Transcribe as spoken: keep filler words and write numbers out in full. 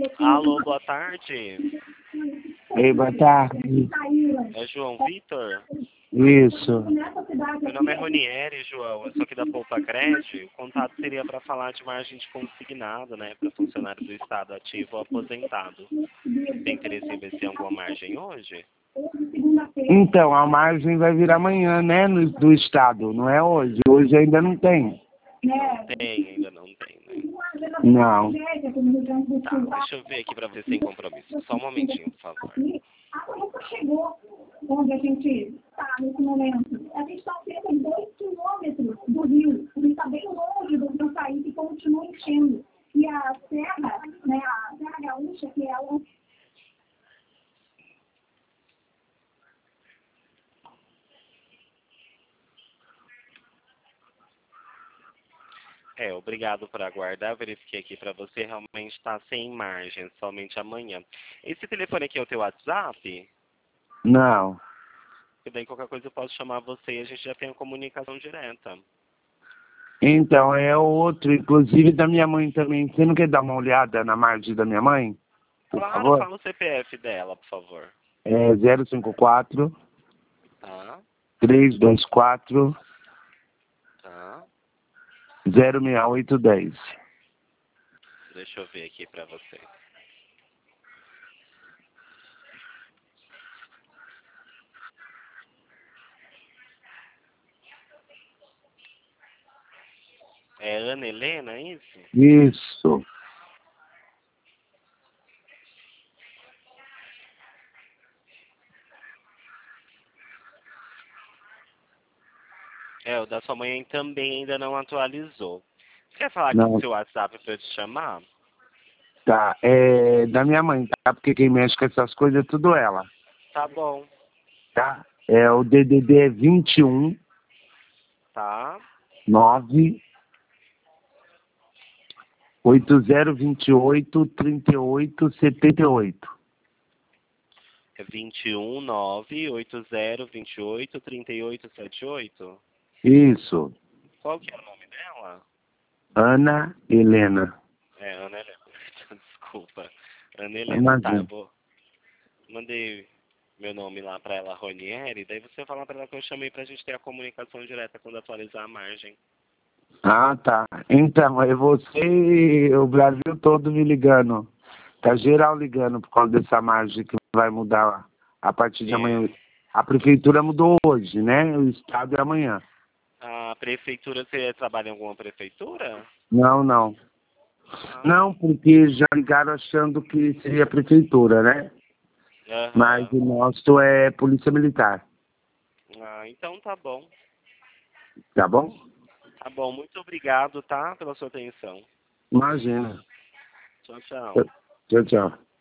Alô, boa tarde. Ei, boa tarde. É João Vitor? Isso. Meu nome é Ronieri, João. Eu sou aqui da Poupa Cred. O contato seria para falar de margem de consignado, né? Para funcionário do Estado ativo ou aposentado. Tem interesse em ver se tem alguma margem hoje? Então, a margem vai vir amanhã, né? No, do Estado, não é hoje. Hoje ainda não tem. Não tem, ainda não tem, né? Não. Tá, deixa eu ver aqui para ver sem compromisso. Só um momentinho, por favor. A colheita chegou onde a gente está nesse momento. A gente está a cerca de dois quilômetros do rio. A gente está bem longe do, do país e continua enchendo. E a serra, né, a Serra Gaúcha, que é o... É, obrigado por aguardar. Verifiquei aqui para você. Realmente está sem margem, somente amanhã. Esse telefone aqui é o teu WhatsApp? Não. E daí qualquer coisa eu posso chamar você e a gente já tem a comunicação direta. Então, é outro, inclusive da minha mãe também. Você não quer dar uma olhada na margem da minha mãe? Por Claro, favor? fala o C P F dela, por favor. É zero cinco quatro, Tá, três dois quatro, tá. zero seis oito um zero. Deixa eu ver aqui para você. É Ana Helena, é isso? Isso. É, o da sua mãe também ainda não atualizou. Você quer falar aqui do Não. seu WhatsApp para eu te chamar? Tá, é da minha mãe, tá? Porque quem mexe com essas coisas é tudo ela, Tá bom. tá? É o D D D vinte e um, Tá. nove, oito zero dois oito, três oito sete oito. É vinte e um, nove, oito zero, vinte e oito, trinta e oito, setenta e oito? Isso. Qual que é o nome dela? Ana Helena. É, Ana Helena. Desculpa. Ana Helena. Tá, eu Imagina. vou... Mandei meu nome lá para ela, Ronieri, daí você fala para ela que eu chamei pra gente ter a comunicação direta quando atualizar a margem. Ah, tá. Então, é você e o Brasil todo me ligando. Tá geral ligando por causa dessa margem que vai mudar a partir de É. amanhã. A prefeitura mudou hoje, né? O estado é amanhã. A prefeitura, você trabalha em alguma prefeitura? Não, não. Ah, Não, porque já ligaram achando que seria a prefeitura, né? Mas aham. o nosso é Polícia Militar. Ah, então tá bom. Tá bom? Tá bom, muito obrigado, tá? Pela sua atenção. Imagina. Tchau, tchau. Tchau, tchau.